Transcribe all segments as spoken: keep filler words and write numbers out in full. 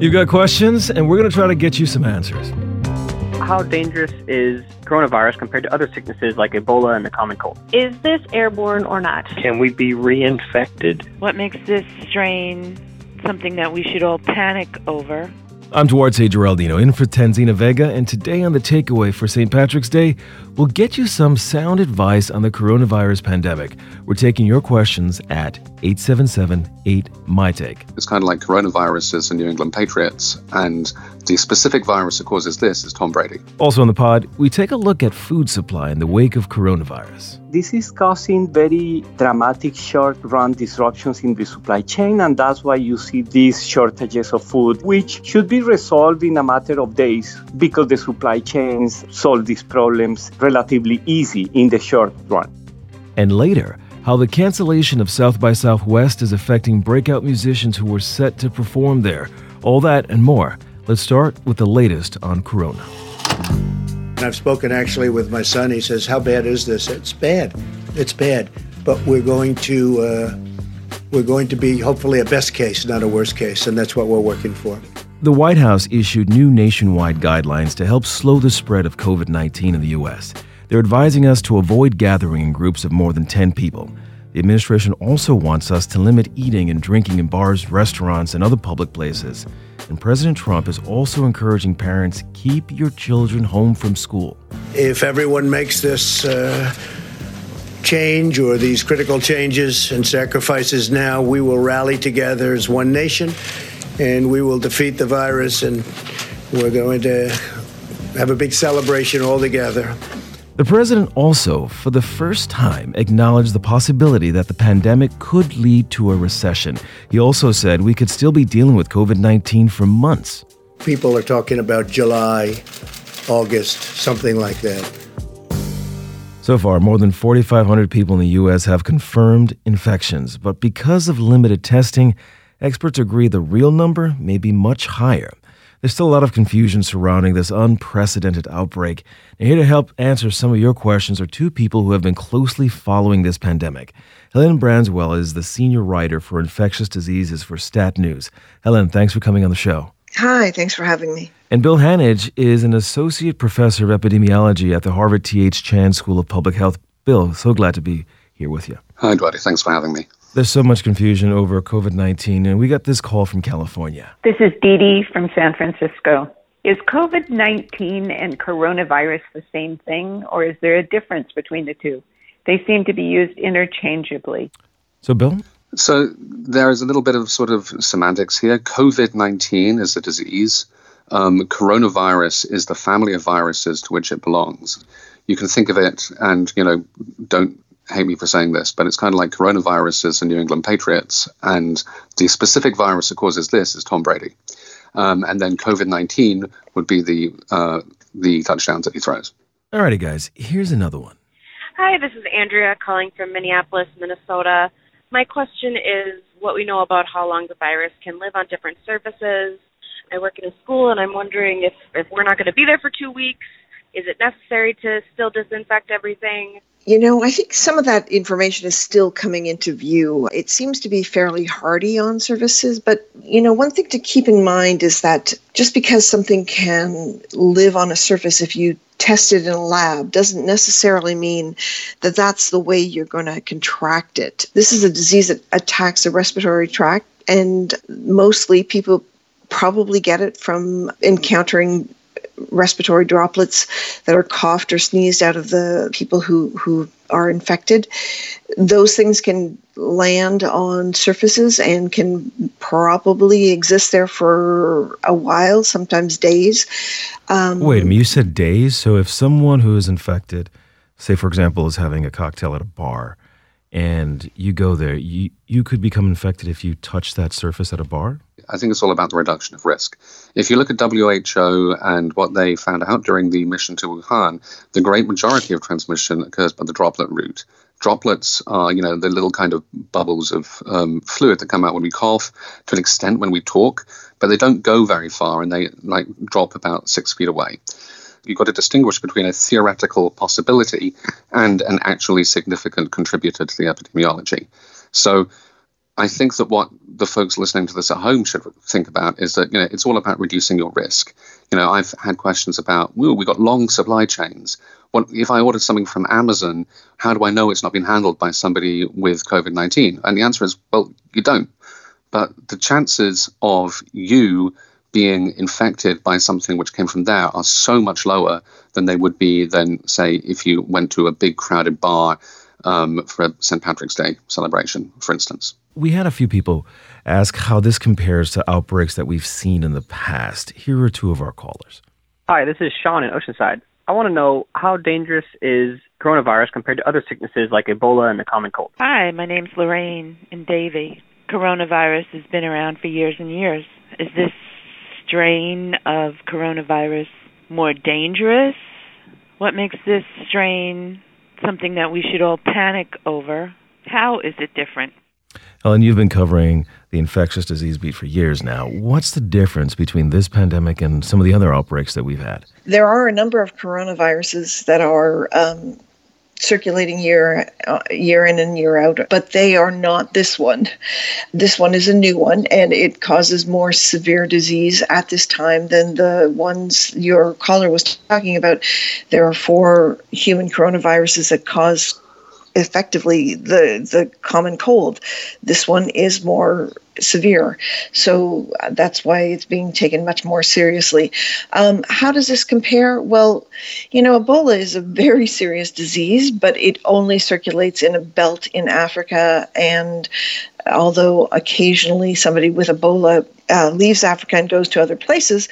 You got questions, and we're going to try to get you some answers. How dangerous is coronavirus compared to other sicknesses like Ebola and the common cold? Is this airborne or not? Can we be reinfected? What makes this strain something that we should all panic over? I'm Duarte Geraldino, in for Tanzina Vega, and today on The Takeaway for Saint Patrick's Day, we'll get you some sound advice on the coronavirus pandemic. We're taking your questions at eight seven seven, eight, M Y Take. It's kind of like coronavirus is the New England Patriots, and the specific virus that causes this is Tom Brady. Also on the pod, we take a look at food supply in the wake of coronavirus. This is causing very dramatic short-run disruptions in the supply chain, and that's why you see these shortages of food, which should be resolved in a matter of days because the supply chains solve these problems relatively easy in the short run. And later, how the cancellation of South by Southwest is affecting breakout musicians who were set to perform there. All that and more. Let's start with the latest on Corona. I've spoken actually with my son. He says, how bad is this? It's bad. It's bad. But we're going to uh, we're going to be hopefully a best case, not a worst case. And that's what we're working for. The White House issued new nationwide guidelines to help slow the spread of covid nineteen in the U S. They're advising us to avoid gathering in groups of more than ten people. The administration also wants us to limit eating and drinking in bars, restaurants, and other public places. And President Trump is also encouraging parents, keep your children home from school. If everyone makes this uh, change or these critical changes and sacrifices now, we will rally together as one nation and we will defeat the virus, and we're going to have a big celebration all together. The president also, for the first time, acknowledged the possibility that the pandemic could lead to a recession. He also said we could still be dealing with covid nineteen for months. People are talking about July, August, something like that. So far, more than forty-five hundred people in the U S have confirmed infections, but because of limited testing, experts agree the real number may be much higher. There's still a lot of confusion surrounding this unprecedented outbreak. And here to help answer some of your questions are two people who have been closely following this pandemic. Helen Branswell is the senior writer for infectious diseases for Stat News. Helen, thanks for coming on the show. Hi, thanks for having me. And Bill Hanage is an associate professor of epidemiology at the Harvard T H Chan School of Public Health. Bill, so glad to be here with you. Hi, Dwight. Thanks for having me. There's so much confusion over covid nineteen, and we got this call from California. This is Dee Dee from San Francisco. Is covid nineteen and coronavirus the same thing, or is there a difference between the two? They seem to be used interchangeably. So, Bill? So there is a little bit of sort of semantics here. covid nineteen is a disease. Um, coronavirus is the family of viruses to which it belongs. You can think of it, and, you know, don't hate me for saying this, but it's kind of like coronavirus is the New England Patriots, and the specific virus that causes this is Tom Brady. Um, and then covid nineteen would be the uh, the touchdowns that he throws. Alrighty, guys, here's another one. Hi, this is Andrea calling from Minneapolis, Minnesota. My question is what we know about how long the virus can live on different surfaces. I work in a school, and I'm wondering if, if we're not going to be there for two weeks, is it necessary to still disinfect everything? You know, I think some of that information is still coming into view. It seems to be fairly hardy on surfaces, but, you know, one thing to keep in mind is that just because something can live on a surface if you test it in a lab doesn't necessarily mean that that's the way you're going to contract it. This is a disease that attacks the respiratory tract, and mostly people probably get it from encountering respiratory droplets that are coughed or sneezed out of the people who, who are infected. Those things can land on surfaces and can probably exist there for a while, sometimes days. Um, Wait a minute, you said days? So if someone who is infected, say for example, is having a cocktail at a bar, and you go there, you, you could become infected if you touch that surface at a bar? I think it's all about the reduction of risk. If you look at W H O and what they found out during the mission to Wuhan, the great majority of transmission occurs by the droplet route. Droplets are, you know, the little kind of bubbles of um, fluid that come out when we cough, to an extent when we talk, but they don't go very far, and they like drop about six feet away. You've got to distinguish between a theoretical possibility and an actually significant contributor to the epidemiology. So I think that what the folks listening to this at home should think about is that, you know, it's all about reducing your risk. You know, I've had questions about, well, we've got long supply chains. What if I ordered something from Amazon, how do I know it's not been handled by somebody with COVID nineteen? And the answer is, well, you don't. But the chances of you being infected by something which came from there are so much lower than they would be than, say, if you went to a big crowded bar um, for a Saint Patrick's Day celebration, for instance. We had a few people ask how this compares to outbreaks that we've seen in the past. Here are two of our callers. Hi, this is Sean in Oceanside. I want to know, how dangerous is coronavirus compared to other sicknesses like Ebola and the common cold? Hi, my name's Lorraine in Davie. Coronavirus has been around for years and years. Is this strain of coronavirus more dangerous? What makes this strain something that we should all panic over? How is it different? Helen, you've been covering the infectious disease beat for years now. What's the difference between this pandemic and some of the other outbreaks that we've had? There are a number of coronaviruses that are um, circulating year, uh, year in and year out, but they are not this one. This one is a new one, and it causes more severe disease at this time than the ones your caller was talking about. There are four human coronaviruses that cause effectively the the common cold. This one is more severe, so that's why it's being taken much more seriously. Um, how does this compare? Well, you know, Ebola is a very serious disease, but it only circulates in a belt in Africa, and although occasionally somebody with Ebola uh, leaves Africa and goes to other places,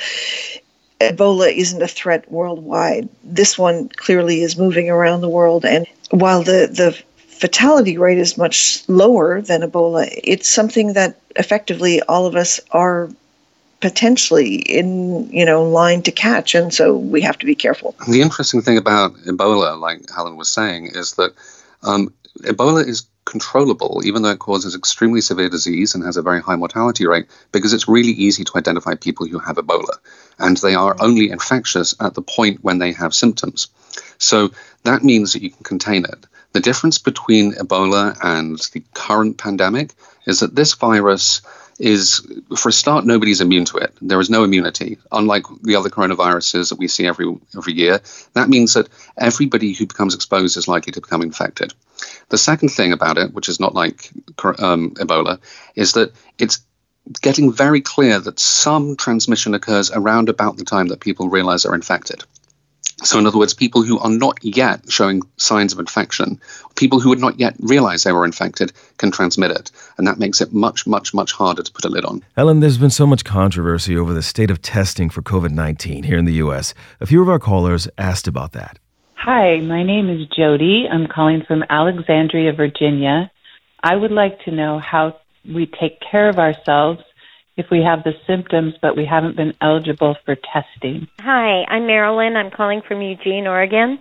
Ebola isn't a threat worldwide. This one clearly is moving around the world, and while the, the fatality rate is much lower than Ebola, it's something that effectively all of us are potentially in, you know, line to catch, and so we have to be careful. The interesting thing about Ebola, like Helen was saying, is that um, Ebola is controllable, even though it causes extremely severe disease and has a very high mortality rate, because it's really easy to identify people who have Ebola, and they are only infectious at the point when they have symptoms. So that means that you can contain it. The difference between Ebola and the current pandemic is that this virus is, for a start, nobody's immune to it. There is no immunity, unlike the other coronaviruses that we see every every year. That means that everybody who becomes exposed is likely to become infected. The second thing about it, which is not like um, Ebola, is that it's getting very clear that some transmission occurs around about the time that people realize they're infected. So in other words, people who are not yet showing signs of infection, people who would not yet realize they were infected, can transmit it. And that makes it much, much, much harder to put a lid on. Helen, there's been so much controversy over the state of testing for COVID nineteen here in the U S. A few of our callers asked about that. Hi, my name is Jody. I'm calling from Alexandria, Virginia. I would like to know how we take care of ourselves if we have the symptoms, but we haven't been eligible for testing. Hi, I'm Marilyn. I'm calling from Eugene, Oregon.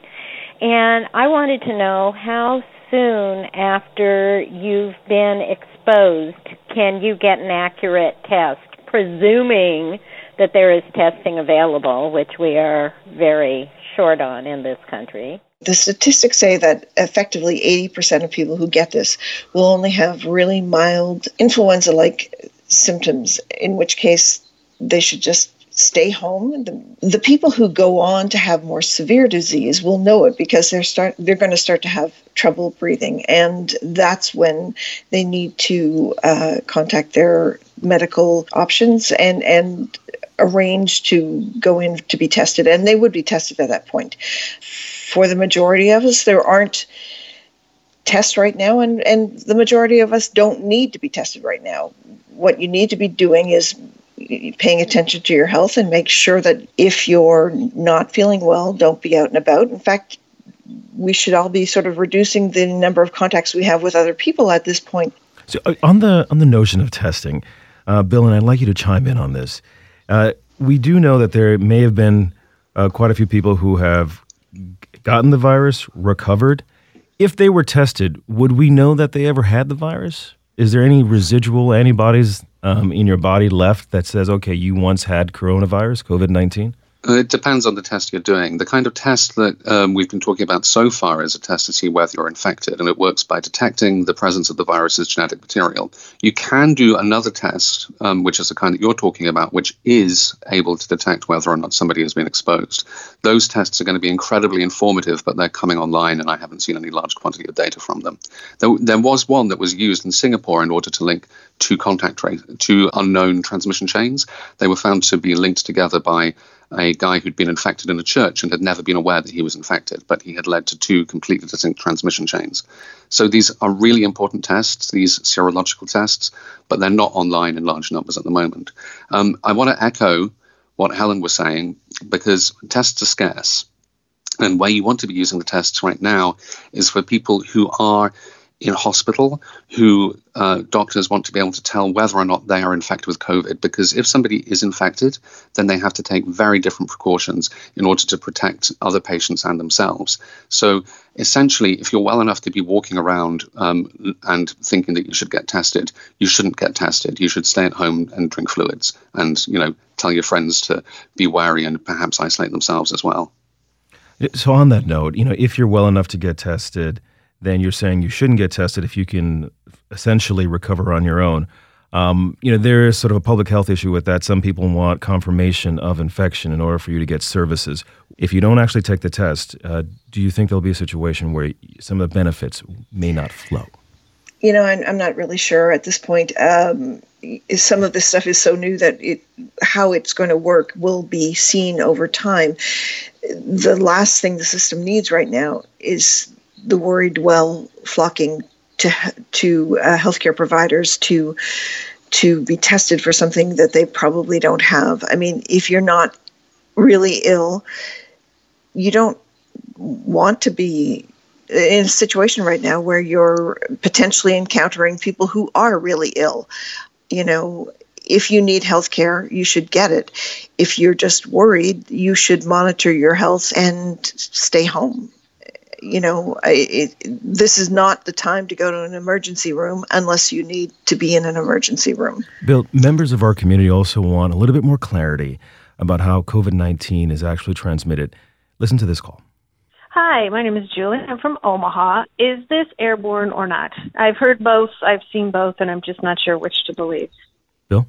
And I wanted to know, how soon after you've been exposed can you get an accurate test, presuming that there is testing available, which we are very short on in this country. The statistics say that effectively eighty percent of people who get this will only have really mild influenza-like symptoms, in which case they should just stay home. The, the people who go on to have more severe disease will know it, because they're start they're going to start to have trouble breathing, and that's when they need to uh, contact their medical options and and arrange to go in to be tested, and they would be tested at that point. For the majority of us, there aren't tests right now, and, and the majority of us don't need to be tested right now. What you need to be doing is paying attention to your health and make sure that if you're not feeling well, don't be out and about. In fact, we should all be sort of reducing the number of contacts we have with other people at this point. So uh, on the on the notion of testing, uh, Bill, and I'd like you to chime in on this. Uh, we do know that there may have been uh, quite a few people who have gotten the virus, recovered. If they were tested, would we know that they ever had the virus? Is there any residual antibodies um, in your body left that says, okay, you once had coronavirus, COVID nineteen? It depends on the test you're doing. The kind of test that um, we've been talking about so far is a test to see whether you're infected, and it works by detecting the presence of the virus's genetic material. You can do another test, um, which is the kind that you're talking about, which is able to detect whether or not somebody has been exposed. Those tests are going to be incredibly informative, but they're coming online, and I haven't seen any large quantity of data from them. There, there was one that was used in Singapore in order to link two contact trace, two unknown transmission chains. They were found to be linked together by a guy who'd been infected in a church and had never been aware that he was infected, but he had led to two completely distinct transmission chains. So these are really important tests, these serological tests, but they're not online in large numbers at the moment. Um, I want to echo what Helen was saying, because tests are scarce. And where you want to be using the tests right now is for people who are in hospital, who uh, doctors want to be able to tell whether or not they are infected with COVID. Because if somebody is infected, then they have to take very different precautions in order to protect other patients and themselves. So essentially, if you're well enough to be walking around um, and thinking that you should get tested, you shouldn't get tested. You should stay at home and drink fluids and, you know, tell your friends to be wary and perhaps isolate themselves as well. So on that note, you know, if you're well enough to get tested, then you're saying you shouldn't get tested if you can essentially recover on your own. Um, you know, there is sort of a public health issue with that. Some people want confirmation of infection in order for you to get services. If you don't actually take the test, uh, do you think there'll be a situation where some of the benefits may not flow? You know, I'm, I'm not really sure at this point. Um, some of this stuff is so new that it, how it's going to work will be seen over time. The last thing the system needs right now is the worried well flocking to to uh, healthcare providers to to be tested for something that they probably don't have. I mean, if you're not really ill, you don't want to be in a situation right now where you're potentially encountering people who are really ill. You know, if you need healthcare, you should get it. If you're just worried, you should monitor your health and stay home. You know, I, it, this is not the time to go to an emergency room unless you need to be in an emergency room. Bill, members of our community also want a little bit more clarity about how COVID nineteen is actually transmitted. Listen to this call. Hi, my name is Julie. I'm from Omaha. Is this airborne or not? I've heard both. I've seen both, and I'm just not sure which to believe. Bill?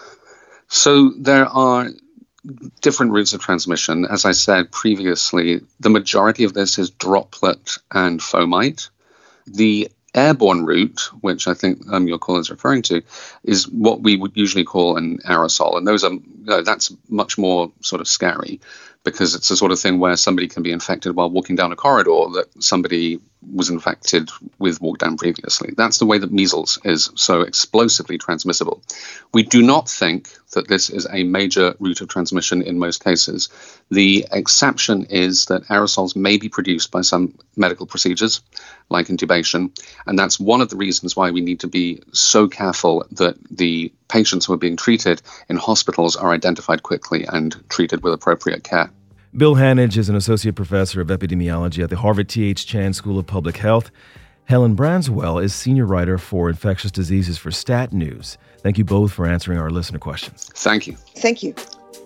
So there are different routes of transmission. As I said previously, the majority of this is droplet and fomite. The airborne route, which I think um, your caller is referring to, is what we would usually call an aerosol. And those are, you know, that's much more sort of scary, because it's the sort of thing where somebody can be infected while walking down a corridor that somebody was infected with walked down previously. That's the way that measles is so explosively transmissible. We do not think that this is a major route of transmission in most cases. The exception is that aerosols may be produced by some medical procedures, like intubation, and that's one of the reasons why we need to be so careful that the patients who are being treated in hospitals are identified quickly and treated with appropriate care. Bill Hanage is an associate professor of epidemiology at the Harvard T H Chan School of Public Health. Helen Branswell is senior writer for infectious diseases for Stat News. Thank you both for answering our listener questions. Thank you. Thank you.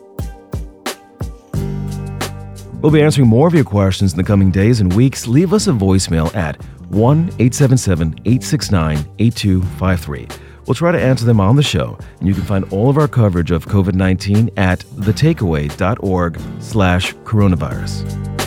We'll be answering more of your questions in the coming days and weeks. Leave us a voicemail at one eight seven seven, eight six nine, eight two five three. We'll try to answer them on the show, and you can find all of our coverage of COVID nineteen at thetakeaway.org slash coronavirus.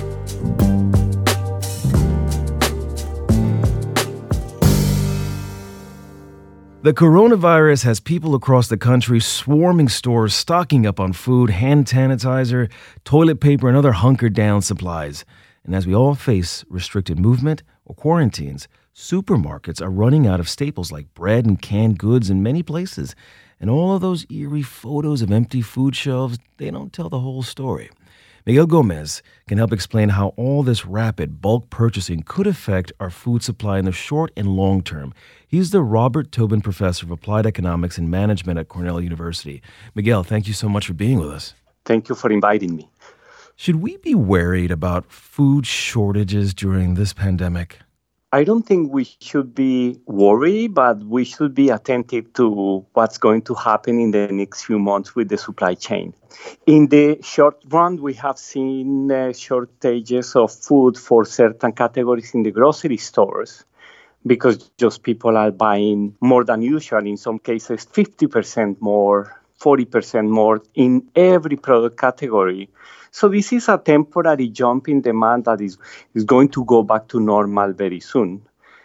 The coronavirus has people across the country swarming stores, stocking up on food, hand sanitizer, toilet paper, and other hunkered-down supplies. And as we all face restricted movement or quarantines, supermarkets are running out of staples like bread and canned goods in many places. And all of those eerie photos of empty food shelves, they don't tell the whole story. Miguel Gomez can help explain how all this rapid bulk purchasing could affect our food supply in the short and long term. He's the Robert Tobin Professor of Applied Economics and Management at Cornell University. Miguel, thank you so much for being with us. Thank you for inviting me. Should we be worried about food shortages during this pandemic? I don't think we should be worried, but we should be attentive to what's going to happen in the next few months with the supply chain. In the short run, we have seen uh, shortages of food for certain categories in the grocery stores because just people are buying more than usual, in some cases fifty percent more, forty percent more in every product category. So this is a temporary jump in demand that is, is going to go back to normal very soon.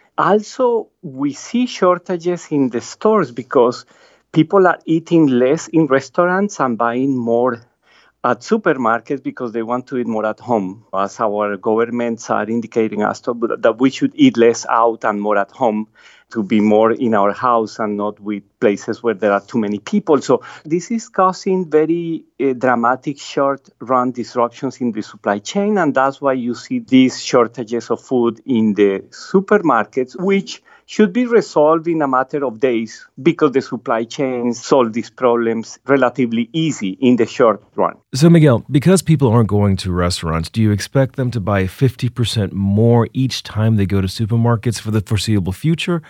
Also, we see shortages in the stores because people are eating less in restaurants and buying more at supermarkets because they want to eat more at home. As our governments are indicating us to, that we should eat less out and more at home, to be more in our house and not with places where there are too many people. So this is causing very uh, dramatic short-run disruptions in the supply chain, and that's why you see these shortages of food in the supermarkets, which should be resolved in a matter of days because the supply chains solve these problems relatively easy in the short run. So, Miguel, because people aren't going to restaurants, do you expect them to buy fifty percent more each time they go to supermarkets for the foreseeable future?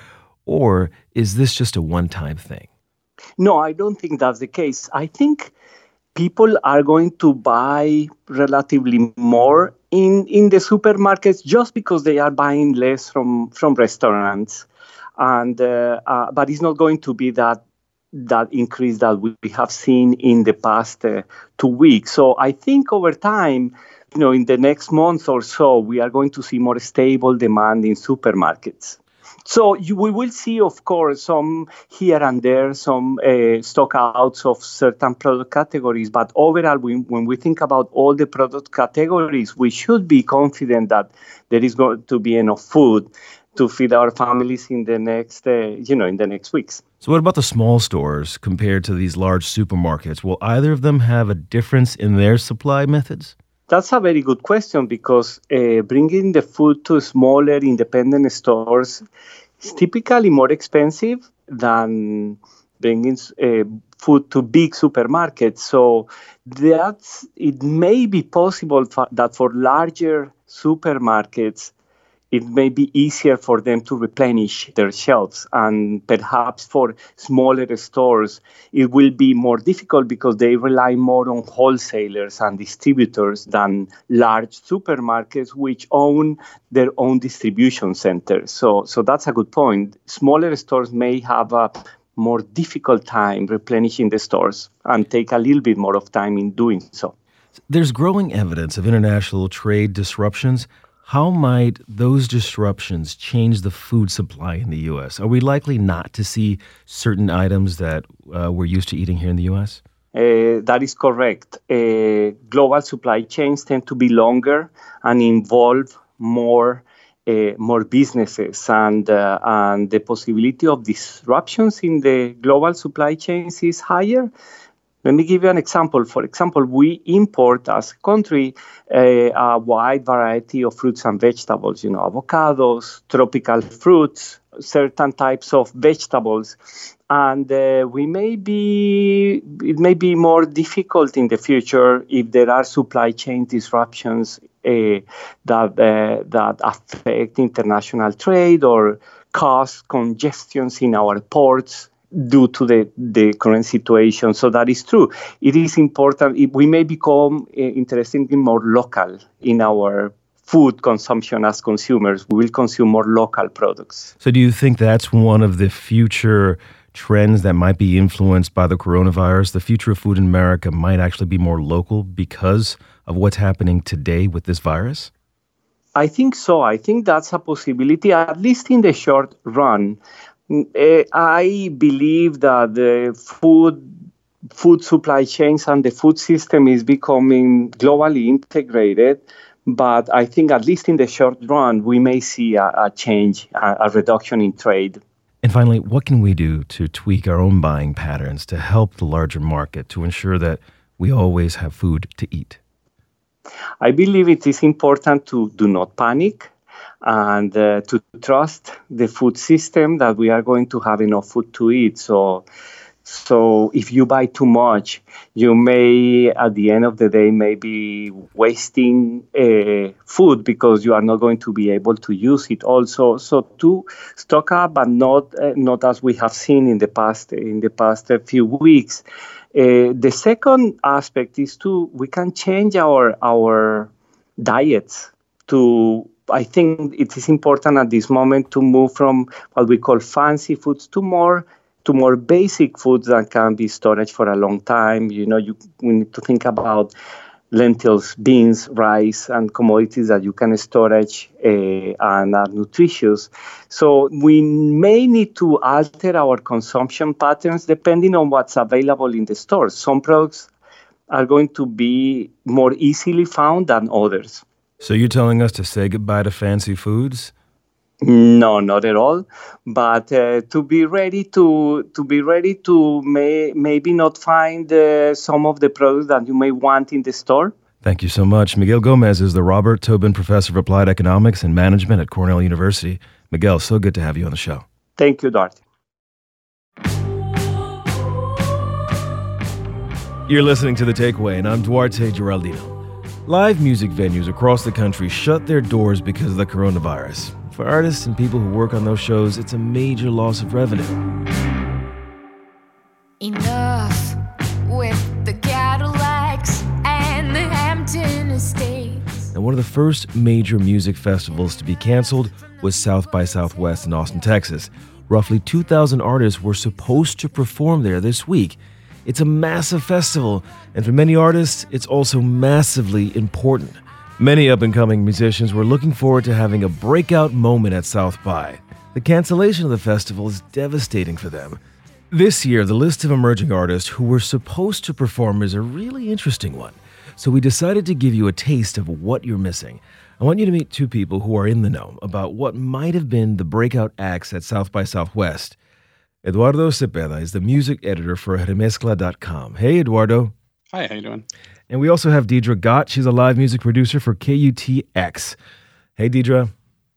Or is this just a one-time thing? No, I don't think that's the case. I think people are going to buy relatively more in, in the supermarkets just because they are buying less from, from restaurants. And uh, uh, but it's not going to be that that increase that we have seen in the past uh, two weeks. So I think over time, you know, in the next month or so, we are going to see more stable demand in supermarkets. So you, we will see, of course, some here and there, some uh, stock outs of certain product categories. But overall, we, when we think about all the product categories, we should be confident that there is going to be enough food to feed our families in the next, uh, you know, in the next weeks. So what about the small stores compared to these large supermarkets? Will either of them have a difference in their supply methods? That's a very good question because uh, bringing the food to smaller independent stores is typically more expensive than bringing uh, food to big supermarkets. So that's, it may be possible for, that for larger supermarkets, it may be easier for them to replenish their shelves. And perhaps for smaller stores, it will be more difficult because they rely more on wholesalers and distributors than large supermarkets, which own their own distribution centers. So, so that's a good point. Smaller stores may have a more difficult time replenishing the stores and take a little bit more of time in doing so. There's growing evidence of international trade disruptions. How might those disruptions change the food supply in the U S? Are we likely not to see certain items that uh, we're used to eating here in the U S? Uh, that is correct. Uh, global supply chains tend to be longer and involve more uh, more businesses, and uh, and the possibility of disruptions in the global supply chains is higher. Let me give you an example. For example, we import as a country uh, a wide variety of fruits and vegetables, you know, avocados, tropical fruits, certain types of vegetables. And uh, we may be, it may be more difficult in the future if there are supply chain disruptions uh, that, uh, that affect international trade or cause congestions in our ports due to the, the current situation. So that is true. It is important. We may become uh, interestingly more local in our food consumption as consumers. We will consume more local products. So do you think that's one of the future trends that might be influenced by the coronavirus? The future of food in America might actually be more local because of what's happening today with this virus? I think so. I think that's a possibility, at least in the short run. I believe that the food food supply chains and the food system is becoming globally integrated. But I think at least in the short run, we may see a, a change, a, a reduction in trade. And finally, what can we do to tweak our own buying patterns to help the larger market to ensure that we always have food to eat? I believe it is important to do not panic and uh, to trust the food system that we are going to have enough food to eat. So, So if you buy too much, you may, at the end of the day, maybe wasting uh, food because you are not going to be able to use it. Also, so to stock up, but not uh, not as we have seen in the past in the past uh, few weeks. Uh, the second aspect is to we can change our our diets to. I think it is important at this moment to move from what we call fancy foods to more to more basic foods that can be stored for a long time. You know, you we need to think about lentils, beans, rice, and commodities that you can storage uh, and are nutritious. So we may need to alter our consumption patterns depending on what's available in the stores. Some products are going to be more easily found than others. So you're telling us to say goodbye to fancy foods? No, not at all. But uh, to be ready to to be ready to may, maybe not find uh, some of the products that you may want in the store. Thank you so much. Miguel Gomez is the Robert Tobin Professor of Applied Economics and Management at Cornell University. Miguel, so good to have you on the show. Thank you, Dorothy. You're listening to The Takeaway, and I'm Duarte Geraldino. Live music venues across the country shut their doors because of the coronavirus. For artists and people who work on those shows, it's a major loss of revenue. Enough with the Cadillacs and the Hampton Estates. And one of the first major music festivals to be canceled was South by Southwest in Austin, Texas. Roughly two thousand artists were supposed to perform there this week. It's a massive festival, and for many artists, it's also massively important. Many up-and-coming musicians were looking forward to having a breakout moment at South by. The cancellation of the festival is devastating for them. This year, the list of emerging artists who were supposed to perform is a really interesting one. So we decided to give you a taste of what you're missing. I want you to meet two people who are in the know about what might have been the breakout acts at South by Southwest. Eduardo Cepeda is the music editor for Remezcla dot com. Hey, Eduardo. Hi, how you doing? And we also have Deidre Gott. She's a live music producer for K U T X. Hey, Deidre.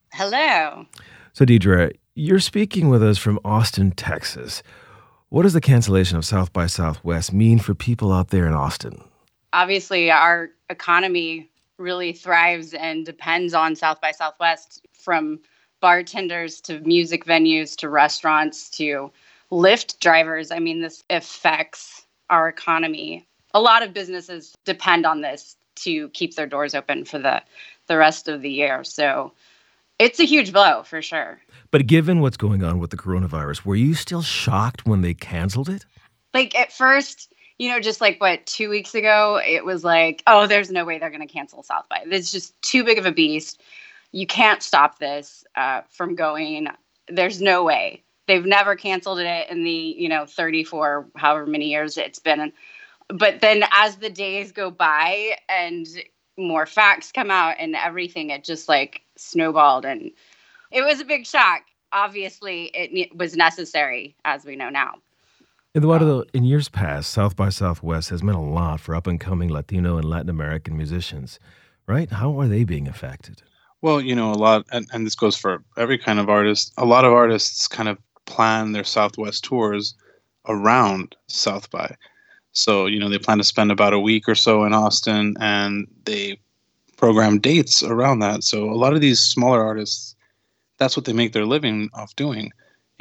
Hello. So, Deidre, you're speaking with us from Austin, Texas. What does the cancellation of South by Southwest mean for people out there in Austin? Obviously, our economy really thrives and depends on South by Southwest, from bartenders to music venues to restaurants to Lyft drivers. I mean, this affects our economy. A lot of businesses depend on this to keep their doors open for the, the rest of the year. So it's a huge blow for sure. But given what's going on with the coronavirus, were you still shocked when they canceled it? Like at first, you know, just like what, two weeks ago, it was like, oh, there's no way they're going to cancel South by. It's just too big of a beast. You can't stop this uh, from going. There's no way. They've never canceled it in the, you know, thirty-four, however many years it's been. But then as the days go by and more facts come out and everything, it just like snowballed. And it was a big shock. Obviously, it was necessary, as we know now. Eduardo, in years past, South by Southwest has meant a lot for up-and-coming Latino and Latin American musicians, right? How are they being affected? Well, you know, a lot, and, and this goes for every kind of artist, a lot of artists kind of plan their Southwest tours around South by. So, you know, they plan to spend about a week or so in Austin, and they program dates around that. So a lot of these smaller artists, that's what they make their living off doing,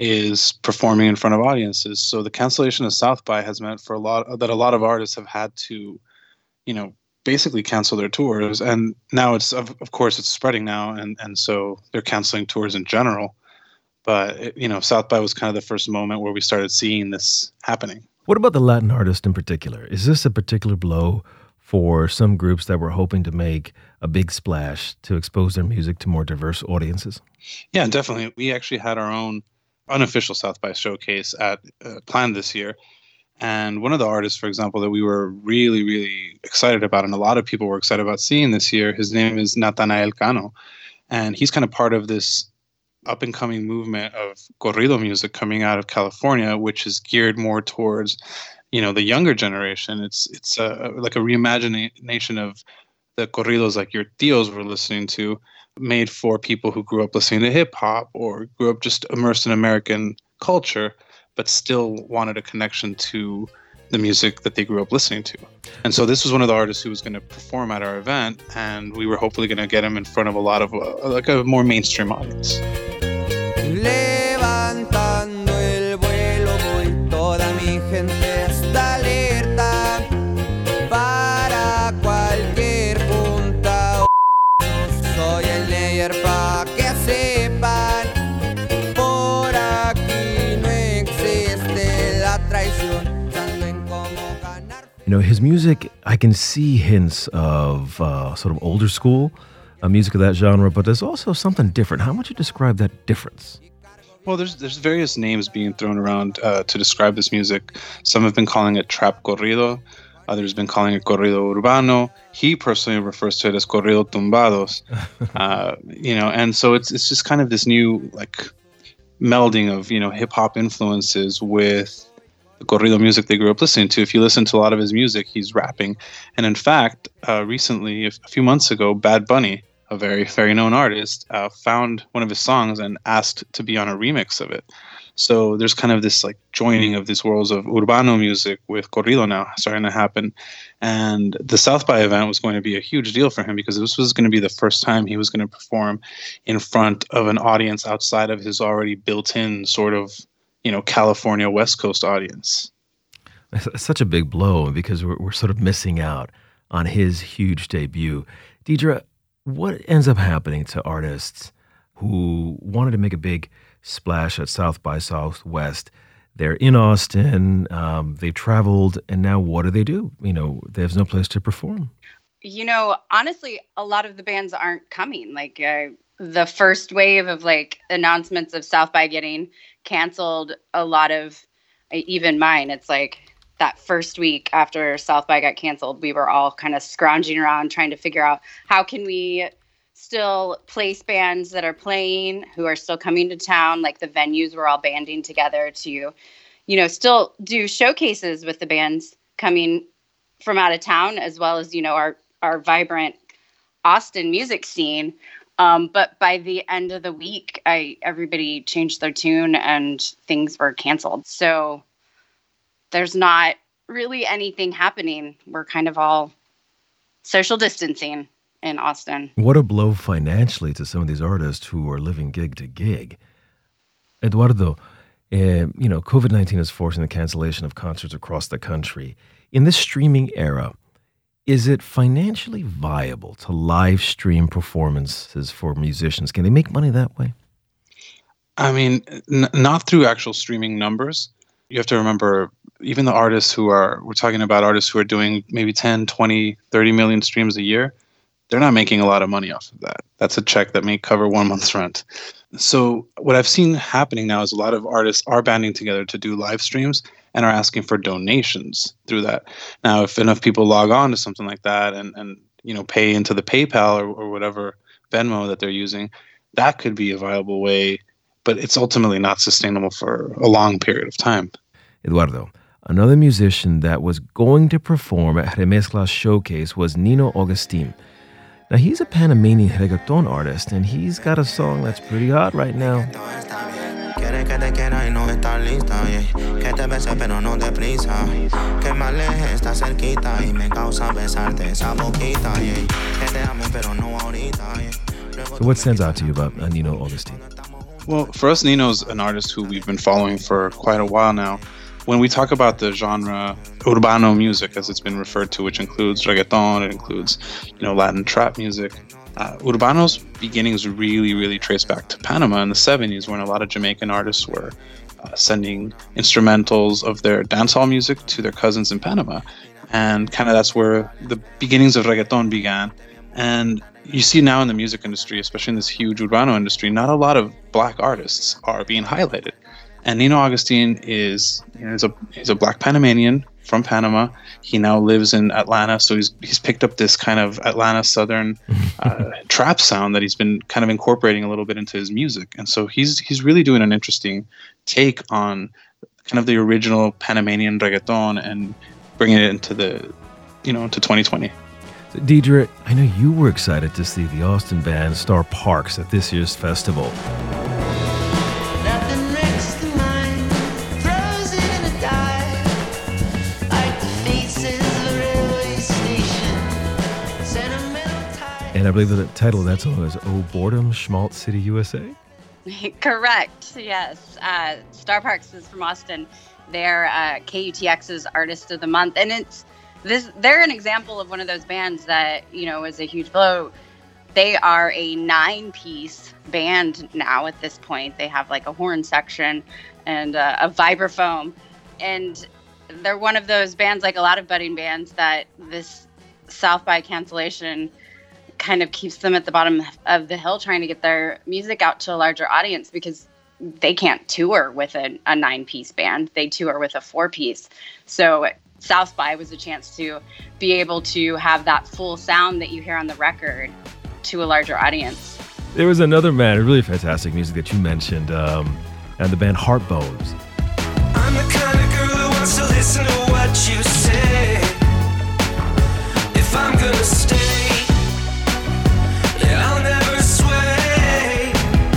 is performing in front of audiences. So the cancellation of South by has meant for a lot that a lot of artists have had to, you know, basically cancel their tours. And now it's, of, of course, it's spreading now. And, and so they're canceling tours in general. But, it, you know, South by was kind of the first moment where we started seeing this happening. What about the Latin artist in particular? Is this a particular blow for some groups that were hoping to make a big splash to expose their music to more diverse audiences? Yeah, definitely. We actually had our own unofficial South by showcase at uh, planned this year. And one of the artists, for example, that we were really, really excited about, and a lot of people were excited about seeing this year, his name is Natanael Cano. And he's kind of part of this up-and-coming movement of corrido music coming out of California, which is geared more towards, you know, the younger generation. It's it's a, like a reimagination of the corridos like your tios were listening to, made for people who grew up listening to hip-hop or grew up just immersed in American culture, but still wanted a connection to the music that they grew up listening to. And so this was one of the artists who was going to perform at our event, and we were hopefully going to get him in front of a lot of uh, like a more mainstream audience. Levantando el vuelo voy, toda mi gente está alerta para cualquier punta. Soy el Neyer pa' que sepan, por aquí no existe la traición. You know, his music, I can see hints of uh, sort of older school uh, music of that genre, but there's also something different. How would you describe that difference? Well, there's there's various names being thrown around uh, to describe this music. Some have been calling it trap corrido. Others have been calling it corrido urbano. He personally refers to it as corrido tumbados. uh, you know, and so it's it's just kind of this new like melding of, you know, hip hop influences with the corrido music they grew up listening to. If you listen to a lot of his music, he's rapping. And in fact, uh, recently, a few months ago, Bad Bunny, a very, very known artist, uh, found one of his songs and asked to be on a remix of it. So there's kind of this like joining of these worlds of urbano music with corrido now starting to happen. And the South by event was going to be a huge deal for him because this was going to be the first time he was going to perform in front of an audience outside of his already built-in sort of, you know, California West Coast audience. It's such a big blow because we're, we're sort of missing out on his huge debut. Deidre, what ends up happening to artists who wanted to make a big splash at South by Southwest? They're in Austin, um, they've traveled, and now what do they do? You know, there's no place to perform. You know, honestly, a lot of the bands aren't coming. Like, uh, the first wave of like announcements of South by getting canceled, a lot of, even mine, it's like that first week after South by got canceled, we were all kind of scrounging around trying to figure out how can we still place bands that are playing, who are still coming to town. Like the venues were all banding together to, you know, still do showcases with the bands coming from out of town, as well as, you know, our, our vibrant Austin music scene. Um, but by the end of the week, I everybody changed their tune and things were canceled. So there's not really anything happening. We're kind of all social distancing in Austin. What a blow financially to some of these artists who are living gig to gig. Eduardo, uh, you know, COVID nineteen is forcing the cancellation of concerts across the country. In this streaming era, is it financially viable to live stream performances for musicians? Can they make money that way? I mean, n- not through actual streaming numbers. You have to remember, even the artists who are, we're talking about artists who are doing maybe ten, twenty, thirty million streams a year, they're not making a lot of money off of that. That's a check that may cover one month's rent. So what I've seen happening now is a lot of artists are banding together to do live streams and are asking for donations through that. Now, if enough people log on to something like that and, and you know, pay into the PayPal or, or whatever Venmo that they're using, that could be a viable way, but it's ultimately not sustainable for a long period of time. Eduardo, another musician that was going to perform at Remezcla's showcase was Nino Agustin. Now, he's a Panamanian reggaeton artist, and he's got a song that's pretty hot right now. Quiere que te quiera y no está lista, yeah. Que te bese pero no deprisa. Que más lejos está cerquita y me causa besarte esa boquita, yeah. Que te ame pero no ahorita, yeah. So what stands out to you about uh, Nino Agustin? Well, for us, Nino's an artist who we've been following for quite a while now. When we talk about the genre urbano music, as it's been referred to, which includes reggaeton, it includes, you know, Latin trap music, Uh, Urbano's beginnings really, really trace back to Panama in the seventies, when a lot of Jamaican artists were uh, sending instrumentals of their dancehall music to their cousins in Panama. And kind of that's where the beginnings of reggaeton began. And you see now in the music industry, especially in this huge Urbano industry, not a lot of black artists are being highlighted. And Nino Agustin is, you know, he's a he's a black Panamanian from Panama. He now lives in Atlanta, so he's he's picked up this kind of Atlanta Southern uh, trap sound that he's been kind of incorporating a little bit into his music. And so he's he's really doing an interesting take on kind of the original Panamanian reggaeton and bringing it into the, you know, into twenty twenty. So Deidre, I know you were excited to see the Austin band Star Parks at this year's festival. Nothing makes the mind throw And I believe that the title of that song is Oh Boredom, Schmaltz City, U S A? Correct, yes. Uh, Star Parks is from Austin. They're uh, K U T X's Artist of the Month. And it's this. They're an example of one of those bands that, you know, is a huge blow. They are a nine-piece band now at this point. They have like a horn section and uh, a vibraphone. And they're one of those bands, like a lot of budding bands, that this South by cancellation kind of keeps them at the bottom of the hill trying to get their music out to a larger audience, because they can't tour with a, a nine-piece band. They tour with a four-piece. So South by was a chance to be able to have that full sound that you hear on the record to a larger audience. There was another band, really fantastic music that you mentioned, um, and the band Heartbones. I'm the kind of girl who wants to listen to what you say. If I'm gonna stay, yeah, I'll never sway.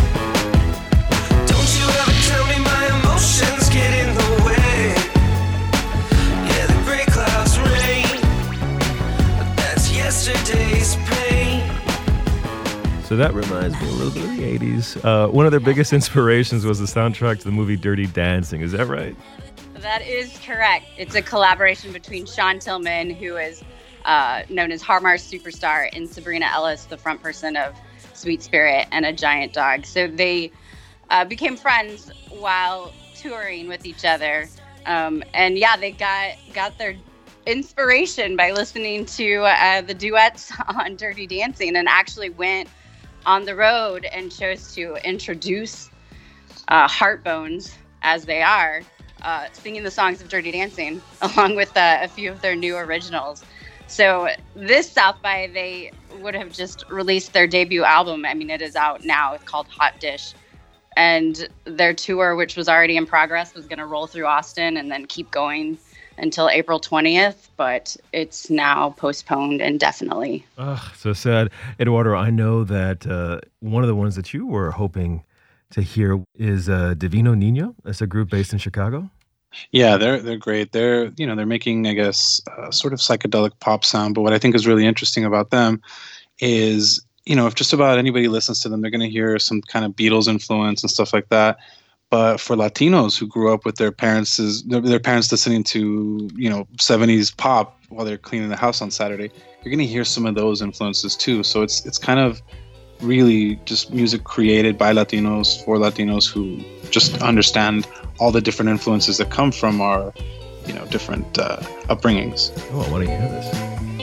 Don't you ever tell me my emotions get in the way. Yeah, the gray clouds rain, but that's yesterday's pain. So that reminds me a little bit of the eighties. Uh, one of their biggest inspirations was the soundtrack to the movie Dirty Dancing. Is that right? That is correct. It's a collaboration between Sean Tillman, who is uh, known as Harmar's Superstar, and Sabrina Ellis, the front person of Sweet Spirit and A Giant Dog. So they uh, became friends while touring with each other. Um, and yeah, they got got their inspiration by listening to uh, the duets on Dirty Dancing, and actually went on the road and chose to introduce uh, Heartbones, as they are, uh, singing the songs of Dirty Dancing, along with uh, a few of their new originals. So this South by, they would have just released their debut album. I mean, it is out now. It's called Hot Dish. And their tour, which was already in progress, was going to roll through Austin and then keep going until April twentieth, but it's now postponed indefinitely. Ugh, so sad. Eduardo, I know that uh, one of the ones that you were hoping to hear is uh, Divino Nino. That's a group based in Chicago. Yeah, they're they're great. They're you know they're making, I guess, uh, sort of psychedelic pop sound. But what I think is really interesting about them is, you know, if just about anybody listens to them, they're going to hear some kind of Beatles influence and stuff like that. But for Latinos who grew up with their parents, their parents listening to, you know, seventies pop while they're cleaning the house on Saturday, you're going to hear some of those influences too. So it's it's kind of really just music created by Latinos for Latinos who just understand all the different influences that come from our, you know, different uh, upbringings. Oh, I want to hear this.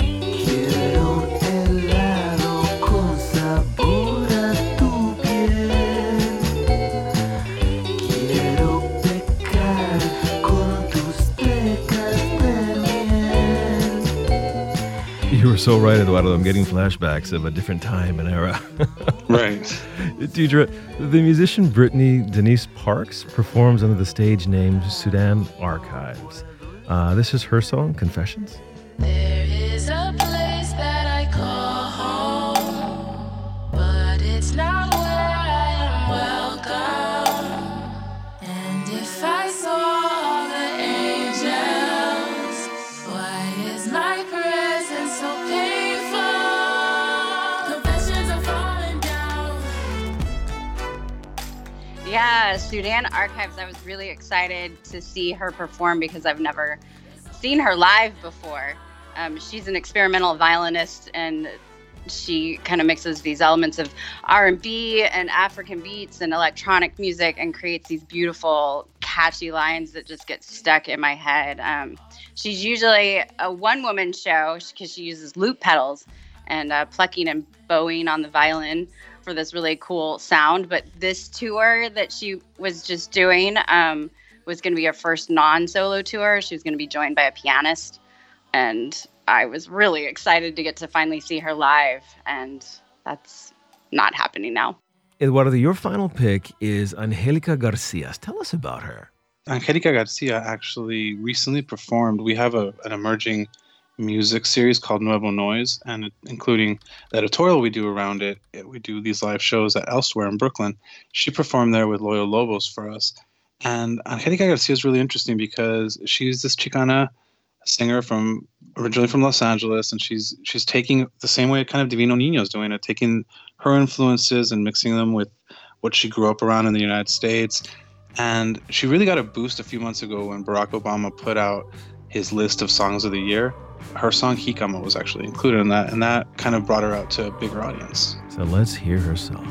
You were so right, Eduardo. I'm getting flashbacks of a different time and era. Right. Deidre, the musician Brittany Denise Parks performs under the stage name Sudan Archives. Uh, this is her song, Confessions. There is a place that I call home, but it's not where I am welcome. And if I saw all the angels, why is my presence so painful? Confessions are falling down. Yeah, Sudan Archives, I was really excited to see her perform because I've never seen her live before. Um, she's an experimental violinist, and she kind of mixes these elements of R and B and African beats and electronic music and creates these beautiful, catchy lines that just get stuck in my head. Um, she's usually a one-woman show because she uses loop pedals and uh, plucking and bowing on the violin for this really cool sound. But this tour that she was just doing um, was going to be her first non-solo tour. She was going to be joined by a pianist. And I was really excited to get to finally see her live, and that's not happening now. Eduardo, your final pick is Angelica Garcia. Tell us about her. Angelica Garcia actually recently performed. We have a, an emerging music series called Nuevo Noise, and it, including the editorial we do around it. We do these live shows at Elsewhere in Brooklyn. She performed there with Loyal Lobos for us. And Angelica Garcia is really interesting because she's this Chicana a singer from originally from Los Angeles, and she's she's taking the same way kind of Divino Niño's doing it, taking her influences and mixing them with what she grew up around in the United States. And she really got a boost a few months ago when Barack Obama put out his list of songs of the year. Her song Jicama was actually included in that, and that kind of brought her out to a bigger audience. So let's hear her song.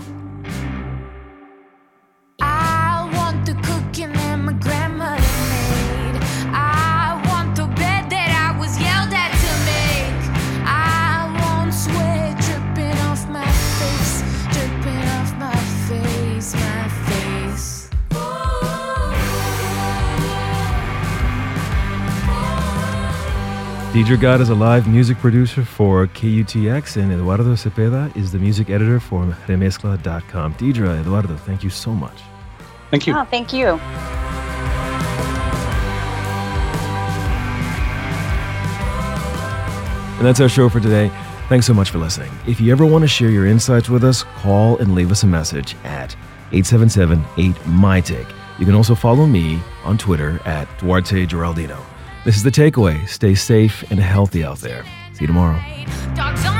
I want the cooking that my grandmother made. I want the bed that I was yelled at to make. I want sweat dripping off my face, dripping off my face, my face. Deidre Gott is a live music producer for K U T X, and Eduardo Cepeda is the music editor for remezcla dot com. Deidre, Eduardo, thank you so much. Thank you. Oh, thank you. And that's our show for today. Thanks so much for listening. If you ever want to share your insights with us, call and leave us a message at eight seven seven eight M Y Take. You can also follow me on Twitter at Duarte Geraldino. This is The Takeaway. Stay safe and healthy out there. See you tomorrow. Dogs on